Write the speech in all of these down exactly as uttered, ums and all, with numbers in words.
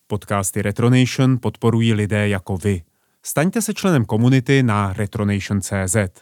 Podcasty Retronation podporují lidé jako vy. Staňte se členem komunity na retronation tečka cé zet.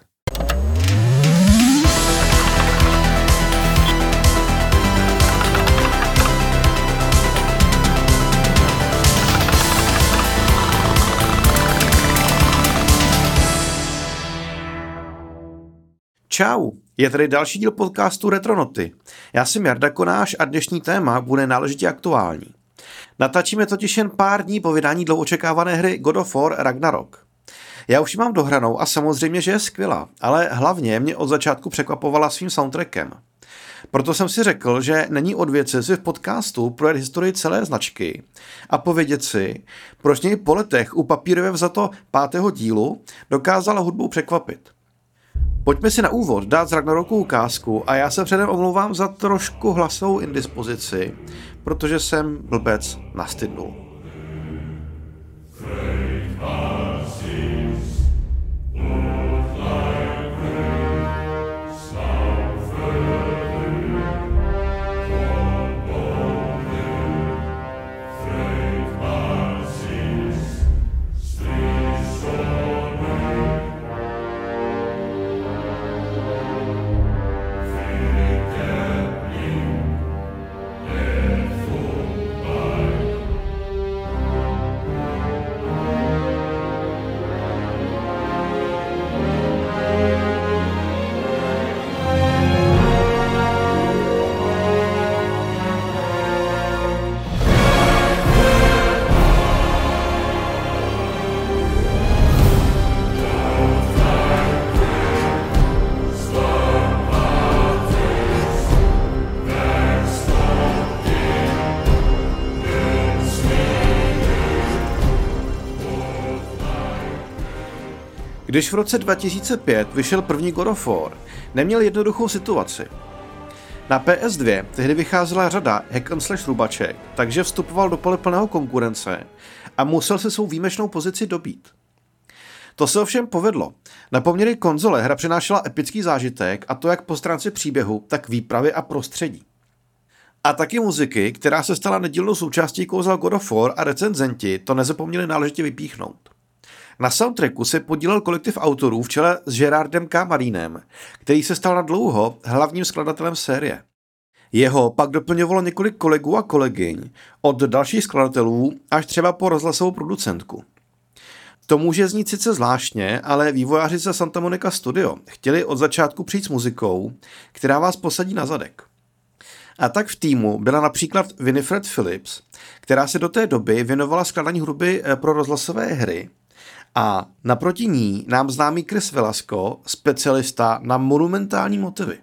Čau, je tady další díl podcastu Retronoty. Já jsem Jarda Konáš a dnešní téma bude náležitě aktuální. Natáčíme totiž jen pár dní po vydání dlouhočekávané hry God of War Ragnarok. Já už ji mám dohranou a samozřejmě, že je skvělá, ale hlavně mě od začátku překvapovala svým soundtrackem. Proto jsem si řekl, že není od věci si v podcastu projet historii celé značky a povědět si, proč něj po letech u papírově vzato pátého dílu dokázala hudbou překvapit. Pojďme si na úvod dát z Ragnaroku ukázku a já se předem omlouvám za trošku hlasovou indispozici, protože jsem blbec nastydnul. Když v roce dva tisíce pět vyšel první God of War, neměl jednoduchou situaci. Na P S dva tehdy vycházela řada hack and slash rubaček, takže vstupoval do pole plného konkurence a musel se svou výjimečnou pozici dobít. To se ovšem povedlo. Na poměry konzole hra přinášela epický zážitek, a to jak po stránce příběhu, tak výpravy a prostředí. A taky muziky, která se stala nedílnou součástí kouzla God of War a recenzenti to nezapomněli náležitě vypíchnout. Na soundtracku se podílel kolektiv autorů v čele s Gerardem K. Marinem, který se stal na dlouho hlavním skladatelem série. Jeho pak doplňovalo několik kolegů a kolegyň, od dalších skladatelů až třeba po rozhlasovou producentku. To může znít sice zvláštně, ale vývojáři ze Santa Monica Studio chtěli od začátku přijít s muzikou, která vás posadí na zadek. A tak v týmu byla například Winifred Phillips, která se do té doby věnovala skladání hudby pro rozhlasové hry, a naproti ní nám známý Chris Velasco, specialista na monumentální motivy.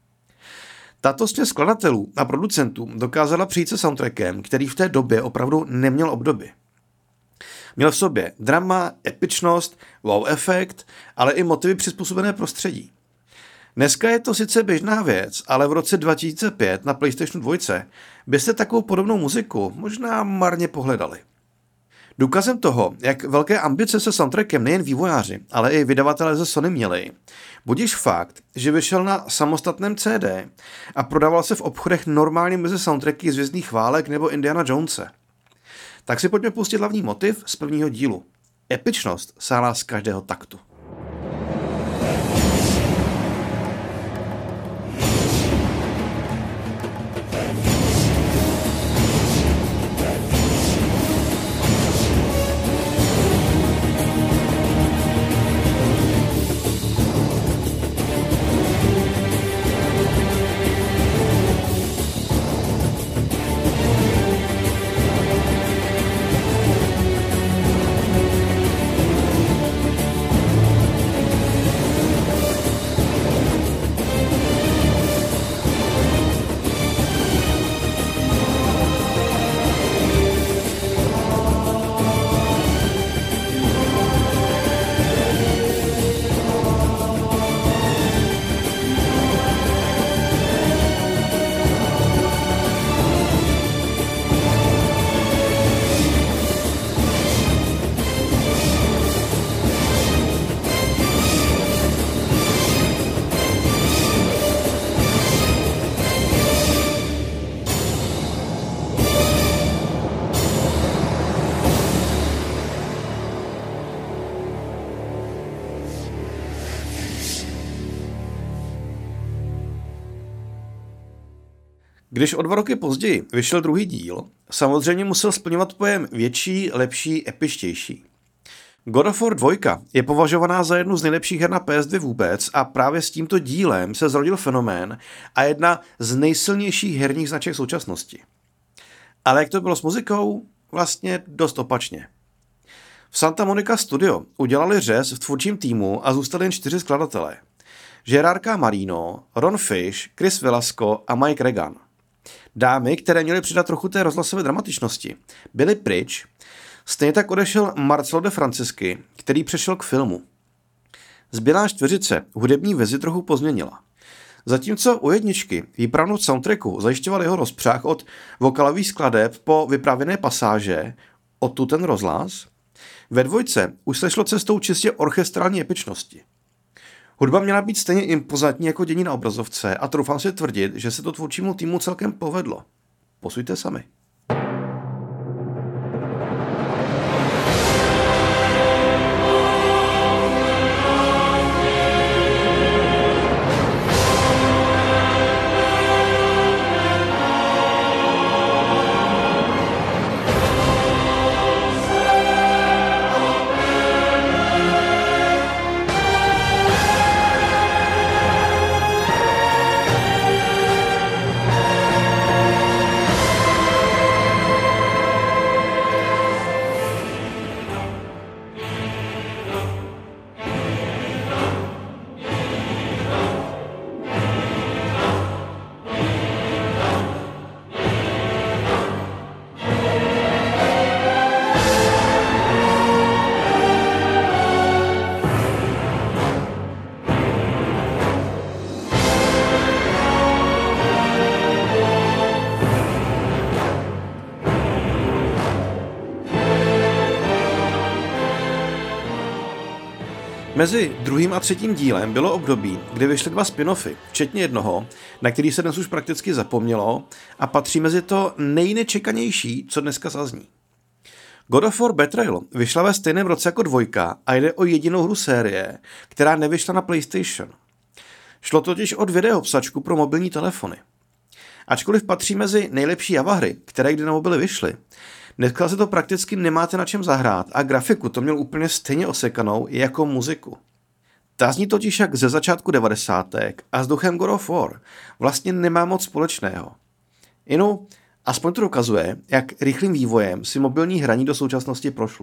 Tato směs skladatelů a producentů dokázala přijít se soundtrackem, který v té době opravdu neměl obdoby. Měl v sobě drama, epičnost, wow efekt, ale i motivy přizpůsobené prostředí. Dneska je to sice běžná věc, ale v roce dva tisíce pět na PlayStation dva byste takovou podobnou muziku možná marně pohledali. Důkazem toho, jak velké ambice se soundtrackem nejen vývojáři, ale i vydavatelé ze Sony měli, budiž fakt, že vyšel na samostatném C D a prodával se v obchodech normálně mezi soundtracky z Hvězdných válek nebo Indiana Jonese. Tak si pojďme pustit hlavní motiv z prvního dílu. Epičnost sálá z každého taktu. Když o dva roky později vyšel druhý díl, samozřejmě musel splňovat pojem větší, lepší, epičtější. God of War dva je považovaná za jednu z nejlepších her na P S dva vůbec a právě s tímto dílem se zrodil fenomén a jedna z nejsilnějších herních značek současnosti. Ale jak to bylo s muzikou? Vlastně dost opačně. V Santa Monica Studio udělali řez v tvůrčím týmu a zůstali jen čtyři skladatelé. Gerard K. Marino, Ron Fish, Chris Velasco a Mike Regan. Dámy, které měly přidat trochu té rozhlasové dramatičnosti, byly pryč, stejně tak odešel Marcelo de Francisci, který přešel k filmu. Zbylá čtveřice hudební vizi trochu pozměnila. Zatímco u jedničky výpravnou soundtracku zajišťoval jeho rozpřah od vokalových skladeb po vyprávěné pasáže, odtud ten rozhlas, ve dvojce už se šlo cestou čistě orchestrální epičnosti. Hudba měla být stejně impozantní jako dění na obrazovce a troufám si tvrdit, že se to tvůrčímu týmu celkem povedlo. Posuďte sami. Mezi druhým a třetím dílem bylo období, kdy vyšly dva spin-offy, včetně jednoho, na který se dnes už prakticky zapomnělo a patří mezi to nejnečekanější, co dneska zazní. God of War Betrayal vyšla ve stejném roce jako dvojka a jde o jedinou hru série, která nevyšla na PlayStation. Šlo totiž o videoobsačku pro mobilní telefony. Ačkoliv patří mezi nejlepší Java hry, které kdy na mobily vyšly, dneska se to prakticky nemáte na čem zahrát a grafiku to měl úplně stejně osekanou jako muziku. Ta zní totiž jak ze začátku devadesátek a s duchem God of War vlastně nemá moc společného. Inu, aspoň to dokazuje, jak rychlým vývojem si mobilní hraní do současnosti prošlo.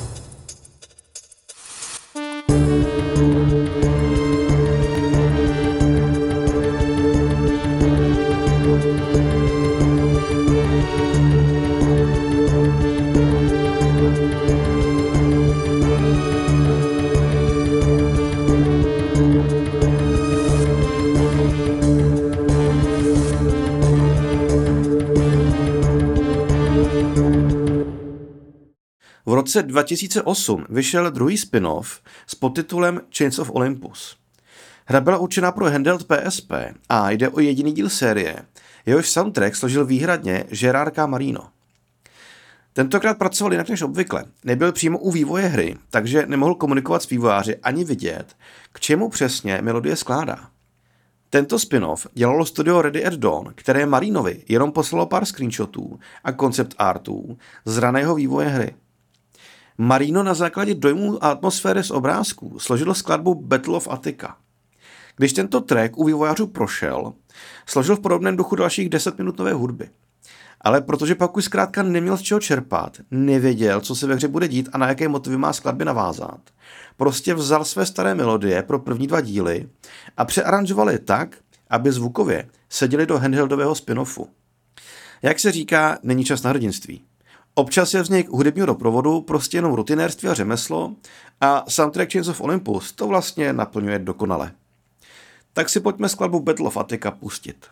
V roce dva tisíce osm vyšel druhý spin-off s podtitulem Chains of Olympus. Hra byla určená pro handheld P S P a jde o jediný díl série, jehož soundtrack složil výhradně Gerard K. Marino. Tentokrát pracoval jinak než obvykle, nebyl přímo u vývoje hry, takže nemohl komunikovat s vývojáři ani vidět, k čemu přesně melodie skládá. Tento spin-off dělalo studio Ready at Dawn, které Marinovi jenom poslalo pár screenshotů a koncept artů z raného vývoje hry. Marino na základě dojmů a atmosféry z obrázků složil skladbu Battle of Attica. Když tento track u vývojářů prošel, složil v podobném duchu dalších deset minut nové hudby. Ale protože pak už zkrátka neměl z čeho čerpat, nevěděl, co se ve hře bude dít a na jaké motivy má skladby navázat, prostě vzal své staré melodie pro první dva díly a přearanžoval je tak, aby zvukově seděli do handheldového spin-offu. Jak se říká, není čas na hrdinství. Občas je vznik hudebního doprovodu prostě jenom rutinérství a řemeslo a soundtrack Chains of Olympus to vlastně naplňuje dokonale. Tak si pojďme skladbu Battle of Attica pustit.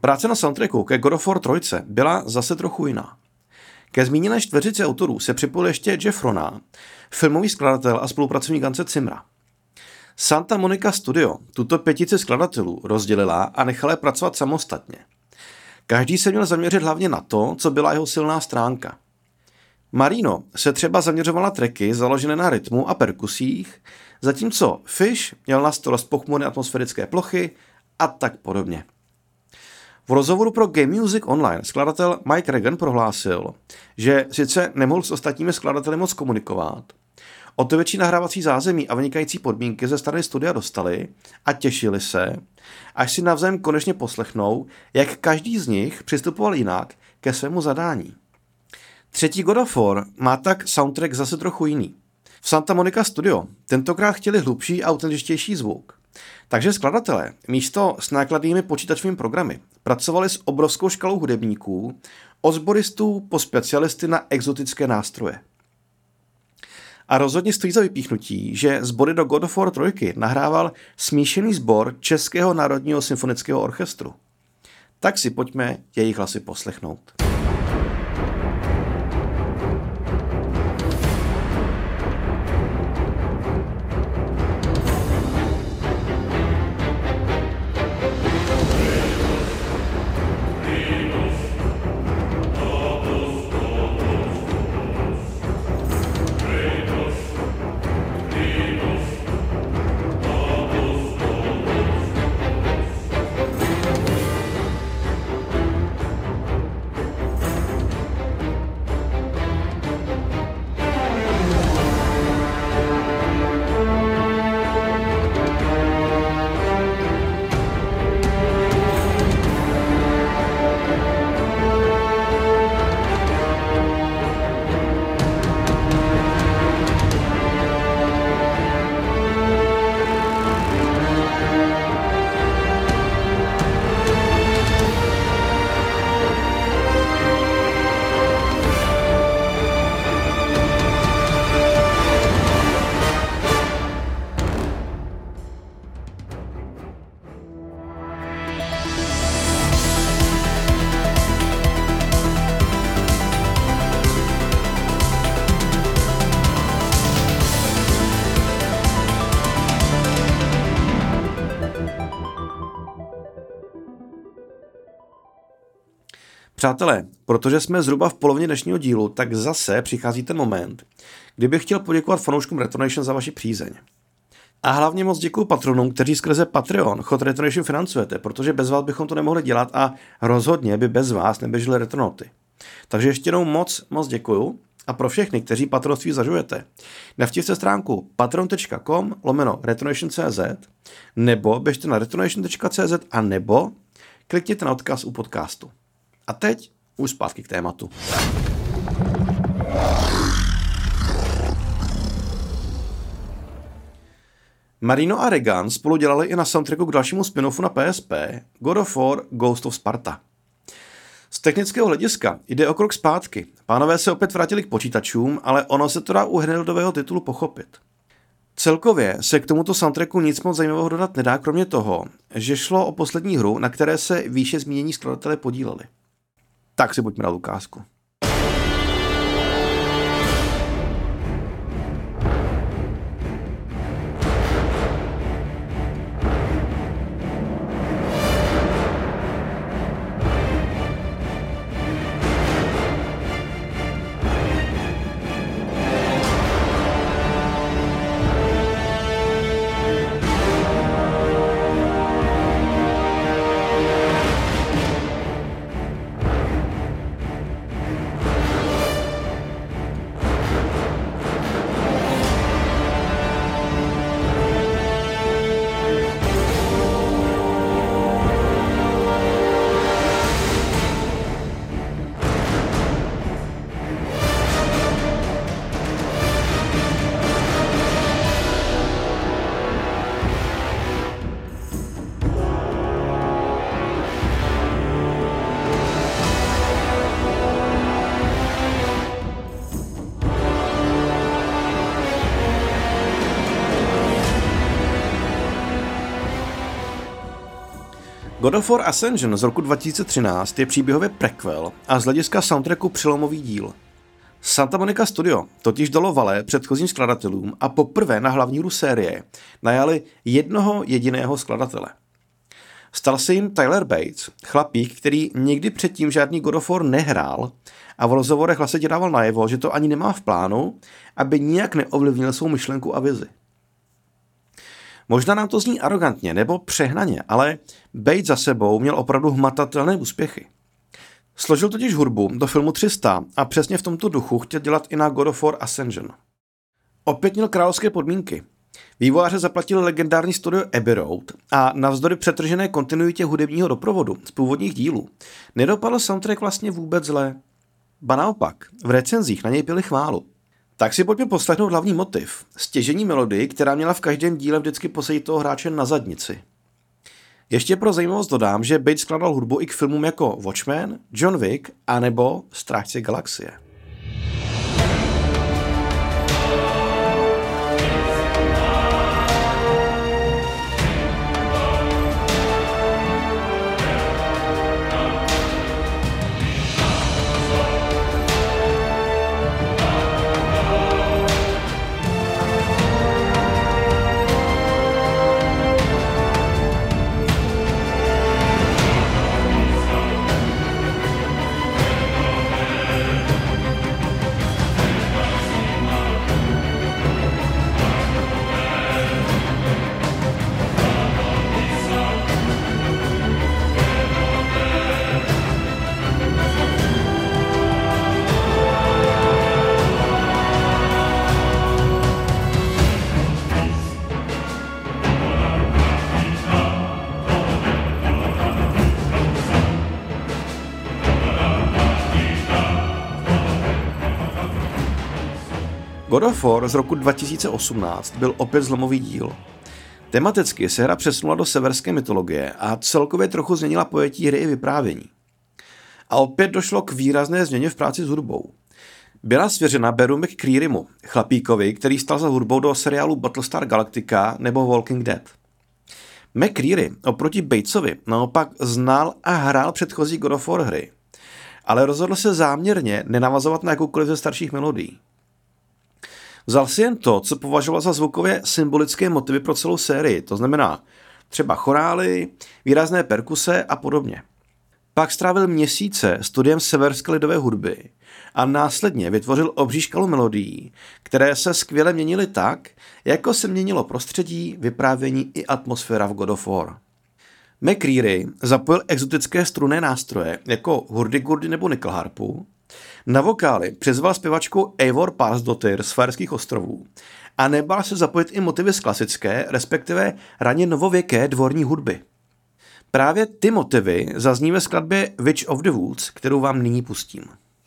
Práce na soundtracku ke God of War tři byla zase trochu jiná. Ke zmíněné čtveřici autorů se připojil ještě Jeff Rona, filmový skladatel a spolupracovník Hanse Zimmera. Santa Monica Studio tuto pětici skladatelů rozdělila a nechala je pracovat samostatně. Každý se měl zaměřit hlavně na to, co byla jeho silná stránka. Marino se třeba zaměřovala tracky založené na rytmu a perkusích, zatímco Fish měl na starost pochmurné atmosférické plochy a tak podobně. V rozhovoru pro Game Music Online skladatel Mike Regan prohlásil, že sice nemohl s ostatními skladateli moc komunikovat, o to větší nahrávací zázemí a vynikající podmínky ze strany studia dostali a těšili se, až si navzájem konečně poslechnou, jak každý z nich přistupoval jinak ke svému zadání. Třetí God of War má tak soundtrack zase trochu jiný. V Santa Monica Studio tentokrát chtěli hlubší a autentičtější zvuk. Takže skladatelé místo s nákladnými počítačovými programy pracovali s obrovskou škalou hudebníků, od sboristů po specialisty na exotické nástroje. A rozhodně stojí za vypíchnutí, že sbory do God of War tři nahrával smíšený sbor Českého národního symfonického orchestru. Tak si pojďme jejich hlasy poslechnout. Přátelé, protože jsme zhruba v polovině dnešního dílu, tak zase přichází ten moment, kdy bych chtěl poděkovat fanouškům Retronation za vaši přízeň. A hlavně moc děkuju patronům, kteří skrze Patreon chod Retronation financujete, protože bez vás bychom to nemohli dělat a rozhodně by bez vás neběžely Retronoty. Takže ještě jednou moc, moc děkuju. A pro všechny, kteří patronství zažujete, navštivte stránku patreon.com lomeno retronation.cz nebo běžte na retronation.cz a nebo klikněte na odkaz u podcastu. A teď už zpátky k tématu. Marino a Regan spolu dělali i na soundtracku k dalšímu spin-offu na P S P God of War Ghost of Sparta. Z technického hlediska jde o krok zpátky. Pánové se opět vrátili k počítačům, ale ono se to dá u handheldového titulu pochopit. Celkově se k tomuto soundtracku nic moc zajímavého dodat nedá, kromě toho, že šlo o poslední hru, na které se výše zmínění skladatelé podíleli. Tak si pojďme na ukázku. God of War Ascension z roku dva tisíce třináct je příběhově prequel a z hlediska soundtracku přelomový díl. Santa Monica Studio totiž dalo vale předchozím skladatelům a poprvé na hlavní hru série najali jednoho jediného skladatele. Stal se jim Tyler Bates, chlapík, který nikdy předtím žádný God of War nehrál a v rozhovorech hlasitě dával najevo, že to ani nemá v plánu, aby nijak neovlivnil svou myšlenku a vizi. Možná nám to zní arrogantně nebo přehnaně, ale Bates za sebou měl opravdu hmatatelné úspěchy. Složil totiž hudbu do filmu tři sta a přesně v tomto duchu chtěl dělat i na God of War Ascension. Opět měl královské podmínky. Vývojáře zaplatili legendární studio Abbey Road a navzdory přetržené kontinuitě hudebního doprovodu z původních dílů nedopadl soundtrack vlastně vůbec zlé. Ba naopak, v recenzích na něj pili chválu. Tak si pojďme poslechnout hlavní motiv, stěžení melodii, která měla v každém díle vždycky posadit toho hráče na zadnici. Ještě pro zajímavost dodám, že Bates skladal hudbu i k filmům jako Watchmen, John Wick a nebo Strážci galaxie. God of War z roku dva tisíce osmnáct byl opět zlomový díl. Tematicky se hra přesunula do severské mytologie a celkově trochu změnila pojetí hry i vyprávění. A opět došlo k výrazné změně v práci s hudbou. Byla svěřena Beru McCrearymu, chlapíkovi, který stal za hudbou do seriálu Battlestar Galactica nebo Walking Dead. McCreary oproti Batesovi naopak znal a hrál předchozí God of War hry, ale rozhodl se záměrně nenavazovat na jakoukoliv ze starších melodií. Vzal si jen to, co považoval za zvukově symbolické motivy pro celou sérii, to znamená třeba chorály, výrazné perkuse a podobně. Pak strávil měsíce studiem severské lidové hudby a následně vytvořil obří škalu melodií, které se skvěle měnily tak, jako se měnilo prostředí, vyprávění i atmosféra v God of War. McCreary zapojil exotické strunné nástroje jako hurdy-gurdy nebo nickelharpu. Na vokály přizval zpěvačku Eivor Parsdottir z Faerských ostrovů a nebál se zapojit i motivy z klasické, respektive raně novověké dvorní hudby. Právě ty motivy zazní ve skladbě Witch of the Woods, kterou vám nyní pustím.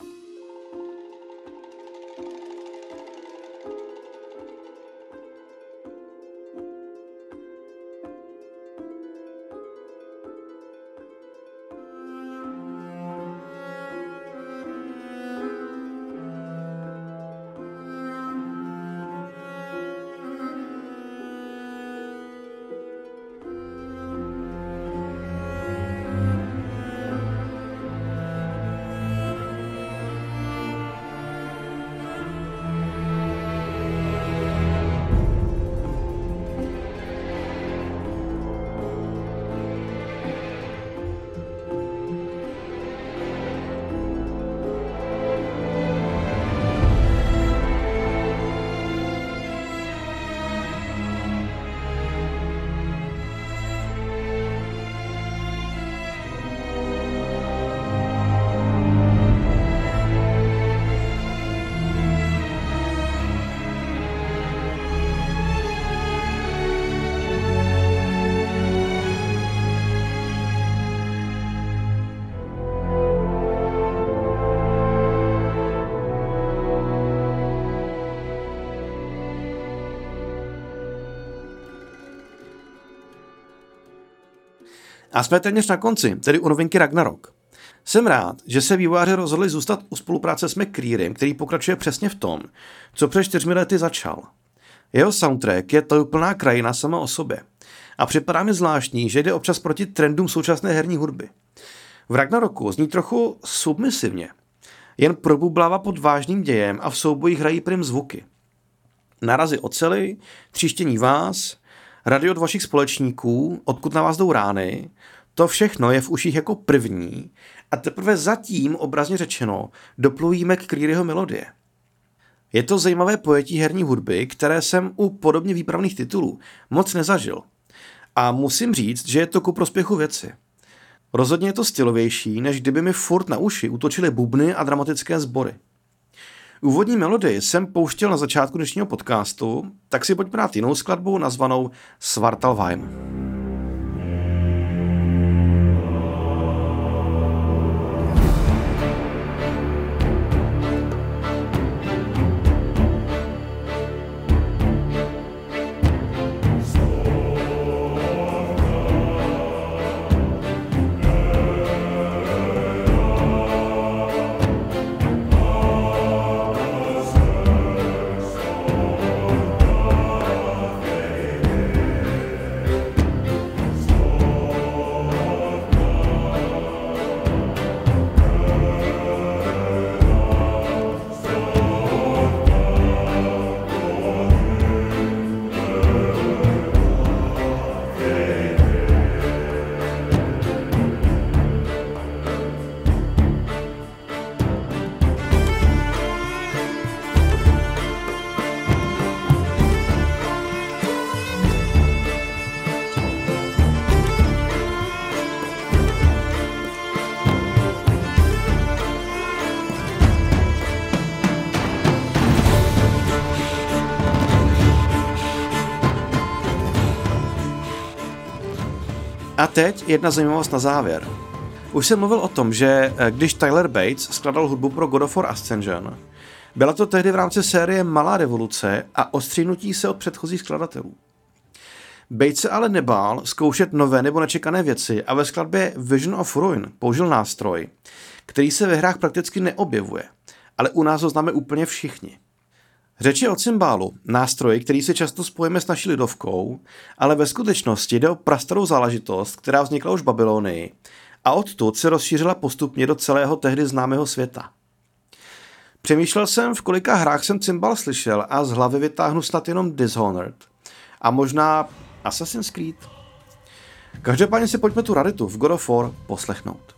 A jsme téměř na konci, tedy u novinky Ragnarok. Jsem rád, že se vývojáři rozhodli zůstat u spolupráce s McCrearym, který pokračuje přesně v tom, co před čtyřmi lety začal. Jeho soundtrack je tajuplná krajina sama o sobě a připadá mi zvláštní, že jde občas proti trendům současné herní hudby. V Ragnaroku zní trochu submisivně. Jen probublává pod vážným dějem a v soubojích hrají prim zvuky. Narazy oceli, tříštění vás, radio od vašich společníků, odkud na vás jdou rány, to všechno je v uších jako první a teprve zatím, obrazně řečeno, doplujíme k Creeryho melodie. Je to zajímavé pojetí herní hudby, které jsem u podobně výpravných titulů moc nezažil. A musím říct, že je to ku prospěchu věci. Rozhodně je to stylovější, než kdyby mi furt na uši útočily bubny a dramatické sbory. Úvodní melodii jsem pouštěl na začátku dnešního podcastu, tak si pojďme dát jinou skladbu nazvanou Svartalfheim. A teď jedna zajímavost na závěr. Už jsem mluvil o tom, že když Tyler Bates skladal hudbu pro God of War Ascension, byla to tehdy v rámci série Malá revoluce a odstřínutí se od předchozích skladatelů. Bates se ale nebál zkoušet nové nebo nečekané věci a ve skladbě Vision of Ruin použil nástroj, který se ve hrách prakticky neobjevuje, ale u nás ho známe úplně všichni. Řeč je o cymbálu, nástroji, který si často spojíme s naší lidovkou, ale ve skutečnosti jde o prastarou záležitost, která vznikla už v Babylonii a odtud se rozšířila postupně do celého tehdy známého světa. Přemýšlel jsem, v kolika hrách jsem cymbal slyšel a z hlavy vytáhnu snad jenom Dishonored a možná Assassin's Creed. Každopádně si pojďme tu raritu v God of War poslechnout.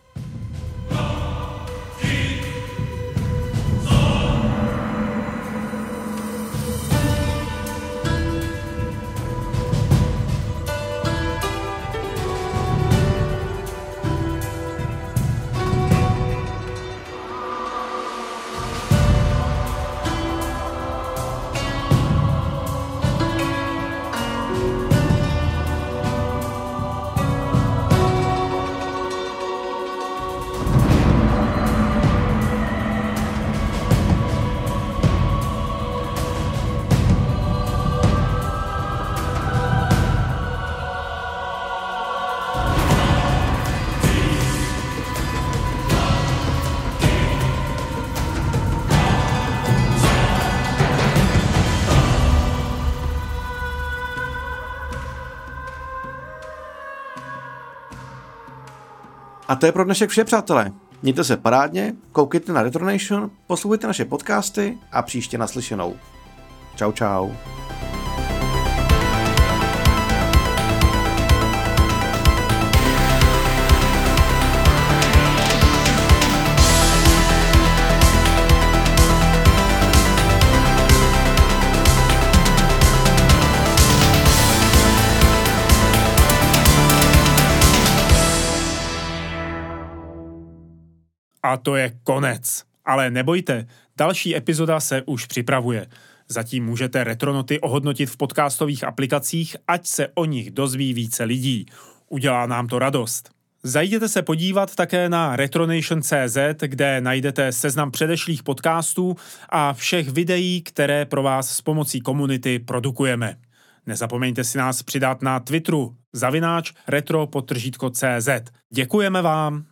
A to je pro dnešek vše, přátelé. Mějte se parádně, koukejte na Retronation, poslouchejte naše podcasty a příště naslyšenou. Čau, čau. A to je konec. Ale nebojte, další epizoda se už připravuje. Zatím můžete Retronoty ohodnotit v podcastových aplikacích, ať se o nich dozví více lidí. Udělá nám to radost. Zajděte se podívat také na retronation tečka cé zet, kde najdete seznam předešlých podcastů a všech videí, které pro vás s pomocí komunity produkujeme. Nezapomeňte si nás přidat na Twitteru zavináč retro podtržítko cé zet. Děkujeme vám!